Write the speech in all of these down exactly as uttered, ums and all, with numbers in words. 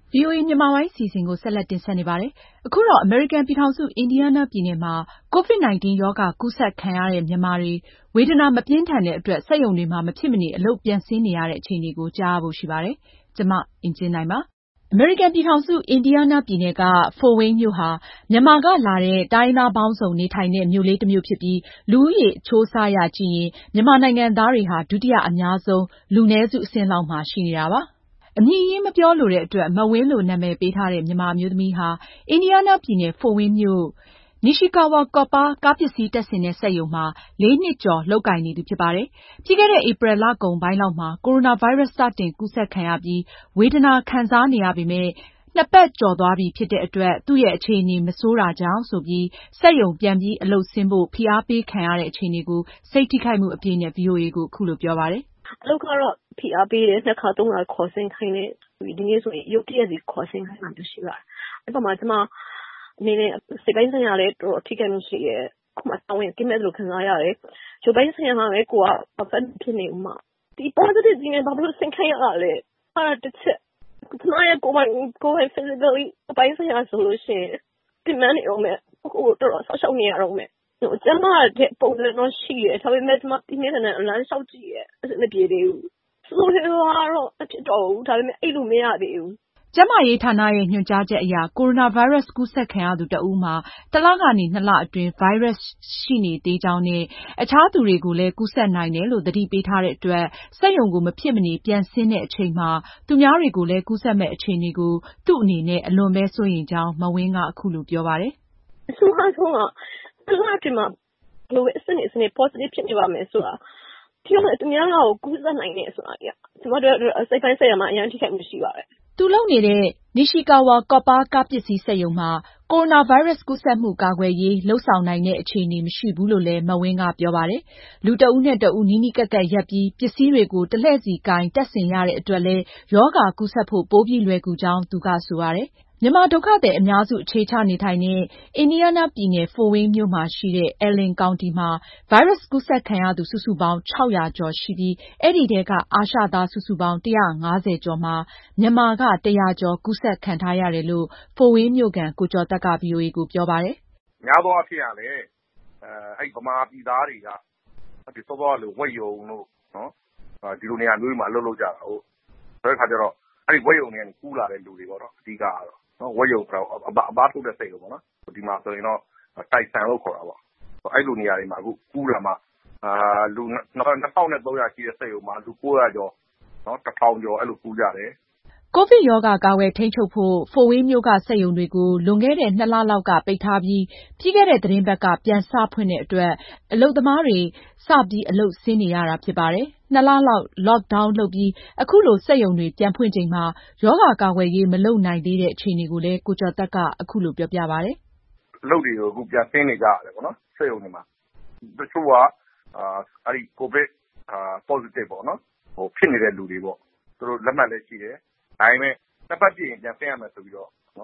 ဗွီအိုအေမြန်မာပိုင်းအစီအစဉ်ကိုဆက်လက်တင်ဆက်နေပါတယ်။ အခုတော့ အမေရိကန်ပြည်ထောင်စု အင်ဒီယားနားပြည်နယ်မှာ ကိုဗစ်-၁၉ ရောဂါကူးစက်ခံရတဲ့ မြန်မာတွေ ဝေဒနာမပြင်းထန်တဲ့အတွက် စက်ရုံတွေမှာ မဖြစ်မနေ အလုပ်ပြန်ဆင်းနေရတဲ့ အခြေအနေကို ကြားရဖို့ရှိပါတယ်။ မအင်ကြင်းနိုင်က အပြည့်အစုံကို တင်ပြပေးပါမယ်။ အမေရိကန်ပြည်ထောင်စု အင်ဒီယားနားပြည်နယ်က ဖို့ဝိန်းမြို့ဟာ မြန်မာကလာတဲ့ တိုင်းရင်းသားပေါင်းစုံနေထိုင်တဲ့ မြို့လေးတမြို့ဖြစ်ပြီး လူဦးရေအချိုးအစားအရကြည့်ရင် မြန်မာနိုင်ငံသားတွေဟာ ဒုတိယအများဆုံး လူနည်းစုအဆင့်လောက်မှာ ရှိနေတာပါ။ အမည်ရင်းမပြောလိုတဲ့အတွက် မဝင်းလို့ နာမည်ပေးထားတဲ့ မြန်မာအမျိုးသမီးဟာ အင်ဒီယားနားပြည်နယ် ဖို့ဝိန်းမြို့ Nishikawa Copper ကားပစ္စည်းတပ်ဆင်တဲ့ စက်ရုံမှာ လေးနှစ်ကျော် လုပ်ကိုင်နေသူဖြစ်ပါတယ်။ ပြီးခဲ့တဲ့ ဧပြီလကုန်ပိုင်းလောက်မှာ ကိုရိုနာဗိုင်းရပ်စ် စတင်ကူးစက်ခံရပြီး ဝေဒနာခံစားနေရပေမယ့် နှစ်ပတ်ကျော်သွားပြီဖြစ်တဲ့အတွက် သူ့ရဲ့အခြေအနေ မဆိုးတာကြောင့်ဆိုပြီး စက်ရုံပြန်ပြီး အလုပ်ဆင်းဖို့ ဖိအားပေးခံရတဲ့ အခြေအနေကို စိတ်ထိခိုက်မှုအပြည့်နဲ့ ဗွီအိုအေကို အခုလိုပြောပါတယ်။ “အလုပ်ကတော့ ဖိအားပေးတယ်။ နှစ်ခါသုံးခါခေါ်ဆင်းခိုင်းတယ်။ ဒီနေ့ဆိုရင် ရုတ်တရက်ကြီး ခေါ်ဆင်းခိုင်းတာမျိုးရှိပါတယ်။ အဲဒီအပေါ်မှာ ကျမအနေနဲ့ စိတ်ပိုင်းဆိုင်ရာလည်း တော်တော်ထိခိုက်မှုရှိတယ်။ ကိုယ့်မှာတာဝန်ကင်းမဲ့သလိုခံစားရတယ်။ ရုပ်ပိုင်းဆိုင်ရာမှာလည်း ကိုယ်က perfect မဖြစ်နေဘူး။ ဒီ positive ကြီးနဲ့ ဘာဖြစ်လို့ဆင်းခိုင်းရတာလဲ အဲဒါတချက်။ ကျမရဲ့ကိုယ်ပိုင် physically အပိုင်းဆိုင်ရာဆိုရင် ပင်ပန်းနေတုန်းပဲ။ ကိုယ့်ကိုယ်ကို တော်တော်စောင့်ရှောက်နေရတုန်းပဲ။ ကျန်းမာတဲ့ပုံစံတော့ရှိတယ်။ ဒါပေမယ့် ကျမပြင်းပြင်းထန်ထန်လမ်းလျှောက်ကြည့်တယ်။ အဆင်မပြေသေးဘူး။ ဆိုးဆိုးရွားရွားတော့ မဖြစ်တော့ဘူး။ ဒါပေမယ့် အိပ်လို့မရသေးဘူး။ ” ကျန်းမာရေးဌာနရဲ့ ညွှန်ကြားချက်အရ ကိုရိုနာဗိုင်းရပ်စ်ကူးစက်ခံရသူတဦးမှာ တလကနေ နှစ်လအတွင်း ဗိုင်းရပ်စ်ရှိနေသေးကြောင်းနဲ့ အခြားသူတွေကိုလည်း ကူးစက်နိုင်တယ်လို့ သတိပေးထားတဲ့အတွက် စက်ရုံကို မဖြစ်မနေ ပြန်ဆင်းတဲ့အချိန်မှာ သူများတွေကိုလည်း ကူးစက်မယ့်အခြေအနေကို သူ့အနေနဲ့ အလွန်ပဲစိုးရိမ်ကြောင်း မဝင်းက အခုလိုပြောပါတယ်။ “အဆိုးရွားဆုံးက တလအတွင်းမှာ ဘယ်လိုပဲအဆင့်တွေဆင့်တွေ positive ဖြစ်နေပါမယ်ဆိုတာ ပြီးတော့ သူများကိုကူးစက်နိုင်တယ်ဆိုတာကြီးက ကျမအတွက် စိတ်ပိုင်းဆိုင်ရာမှာ အရမ်းထိခိုက်မှုရှိပါတယ်။ ” သူလုပ်နေတဲ့ Nishikawa Copper ကားပစ္စည်းစက်ရုံမှာ ကိုရိုနာဗိုင်းရပ်စ်ကူးစက်မှုကာကွယ်ရေး လုပ်ဆောင်နိုင်တဲ့ အခြေအနေမရှိဘူးလို့လည်း မဝင်းကပြောပါတယ်။ လူတဦးနဲ့ တဦး နီးနီးကပ်ကပ်ရပ်ပြီး ပစ္စည်းတွေကို တလှည့်စီကိုင်တပ်ဆင်ရတဲ့အတွက်လည်း ရောဂါကူးစက်ဖို့ ပိုပြီးလွယ်ကူကြောင်း သူကဆိုပါတယ်။ မြန်မာဒုက္ခသည်အများစု အခြေချနေထိုင်တဲ့ အင်ဒီယားနားပြည်နယ် ဖို့ဝိန်းမြို့မှာရှိတဲ့ Allen ကောင်တီမှာ ဗိုင်းရပ်စ်ကူးစက်ခံရသူ စုစုပေါင်း ခြောက်ရာကျော်ရှိပြီး အဲဒီထဲက အာရှသား စုစုပေါင်း ၁၅၀ ကျော်မှာ မြန်မာက ၁၀၀ ကျော် ကူးစက်ခံထားရတယ်လို့ ဖို့ဝိန်းမြို့ခံ ကိုကျော်သက်က ဗွီအိုအေကိုပြောပါတယ်။ “များသောအားဖြင့်ကလည်း မြန်မာပြည်သားတွေက စောစောကလို ဝက်ရုံတို့ ဒီလိုနေရာမျိုးတွေမှာ အလုပ်လုပ်ကြတာကိုး။ ဆိုတဲ့အခါကျတော့ အဲဒီဝက်ရုံတွေကနေ ကူးလာတဲ့လူတွေပေါ့နော် အဓိကကတော့။ ဝက်ရုံဆိုတာ အသားထုတ်တဲ့စက်ရုံပေါ့နော်။ ဒီမှာဆိုရင်တော့ တိုင်ဆန်လို့ခေါ်တာပေါ့။ အဲဒီလိုနေရာတွေမှာ အခုကူးတာမှ လူ ၂,၃၀၀ ရှိတဲ့စက်ရုံမှာ လူ ၉၀၀ ကျော်၊ ၁,၀၀၀ ကျော် အဲလိုကူးကြတယ်။ ” ကိုဗစ်ရောဂါ ကာကွယ်ထိန်းချုပ်ဖို့ ဖို့ဝိန်းမြို့က စက်ရုံတွေကို လွန်ခဲ့တဲ့ နှစ်လလောက်က ပိတ်ထားပြီး ပြီးခဲ့တဲ့ သီတင်းပတ်က ပြန်စဖွင့်တဲ့အတွက် အလုပ်သမားတွေ စပြီး အလုပ်ဆင်းနေရတာဖြစ်ပါတယ်။ နှစ်လလောက် lockdown လုပ်ပြီး အခုလို စက်ရုံတွေ ပြန်ဖွင့်ချိန်မှာ ရောဂါကာကွယ်ရေး မလုပ်နိုင်သေးတဲ့ အခြေအနေကိုလည်း ကိုကျော်သက်က အခုလိုပြောပြပါတယ်။ “အလုပ်တွေကို အခုပြန်ဆင်းနေကြရတယ်ပေါ့နော် စက်ရုံတွေမှာ။ တချို့က ကိုဗစ် positive ပေါ့နော် ဖြစ်နေတဲ့လူတွေပေါ့။ သူတို့လက်မှတ်လည်းရှိတယ်။ ဒါပေမယ့် နှစ်ပတ်ပြည့်ရင် ပြန်ဆင်းရမယ်ဆိုပြီးတော့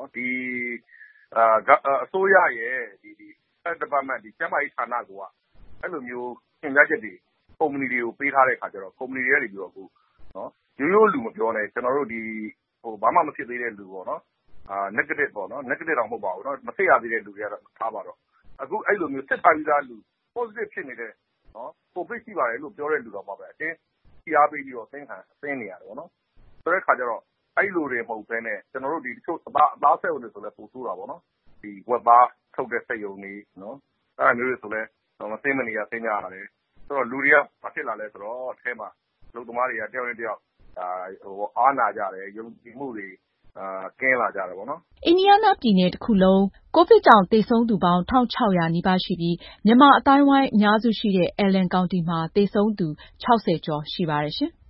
အစိုးရရဲ့ Health Department ကျန်းမာရေးဌာနကိုက အဲလိုမျိုးညွှန်ကြားချက်တွေ ကုမ္ပဏီတွေကို ပေးထားတဲ့အခါကျတော့ ကုမ္ပဏီတွေကနေပြီးတော့ ရိုးရိုးလူမပြောနဲ့ ကျနော်တို့ ဘာမှမဖြစ်သေးတဲ့လူပေါ့နော် negative တောင်မဟုတ်ပါဘူး မစစ်ရသေးတဲ့လူတွေကတော့ ထားပါတော့ အခုအဲလိုမျိုး စစ်ထားပြီးသားလူ positive ဖြစ်နေတဲ့ ကိုဗစ်ရှိပါတယ်လို့ ပြောတဲ့လူတောင်မှ အတင်းဖိအားပေးပြီးတော့ ဆင်းနေရတယ်ပေါ့နော်။ ဆိုတဲ့အခါကျတော့ အဲဒီလိုတွေမဟုတ်ပဲနဲ့ ကျနော်တို့ တချို့ အသားစက်ရုံတွေဆိုရင်လည်း ပိုဆိုးတာပေါ့နော်။ ဝက်သားထုတ်တဲ့စက်ရုံတွေ အဲဒါမျိုးတွေဆိုလည်း မဆင်းမနေရ ဆင်းကြရတယ်။ ဆိုတော့ လူတွေက ဘာဖြစ်လာလဲဆိုတော့ အထဲမှာ အလုပ်သမားတွေက တယောက်နဲ့တယောက် အားနာကြတယ်။ ယုံကြည်မှုတွေ ကင်းလာကြတယ်ပေါ့နော်။ ” အင်ဒီယားနားပြည်နယ်တခုလုံး ကိုဗစ်ကြောင့်သေဆုံးသူပေါင်း ၁,၆၀၀ နီးပါးရှိပြီး မြန်မာအသိုင်းအဝိုင်းအများစုရှိတဲ့ Allen ကောင်တီမှာ သေဆုံးသူ ခြောက်ဆယ်ကျော်ရှိပါတယ်ရှင်။